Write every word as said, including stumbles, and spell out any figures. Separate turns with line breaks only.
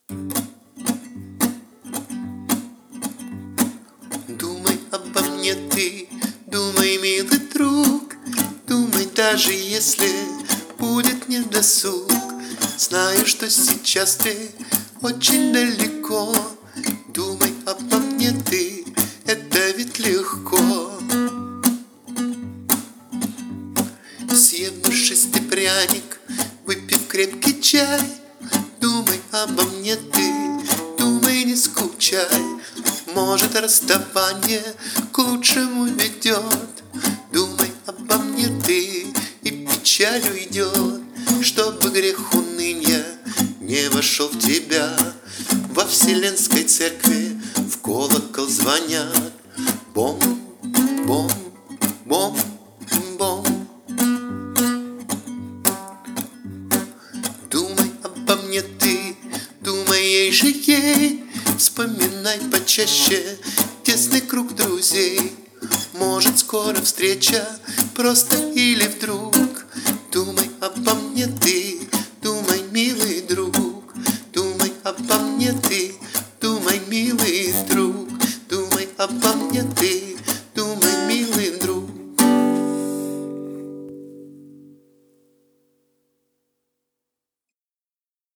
Думай обо мне ты, думай, милый друг, думай, даже если будет недосуг. Знаю, что сейчас ты очень далеко. Думай обо мне ты, это ведь легко. Съевнувшись ты пряник, выпив крепкий чай, думай обо мне ты, думай, не скучай. Может, расставание к лучшему ведет. Думай обо мне ты, и печаль уйдет. Чтобы грех уныния не вошел в тебя. Во вселенской церкви в колокол звонят. Бом, бом, бом, бом. Думай обо мне ты, думай, ей же ей. Вспоминай почаще тесный круг друзей. Может, скоро встреча, просто или вдруг. Думай обо мне ты,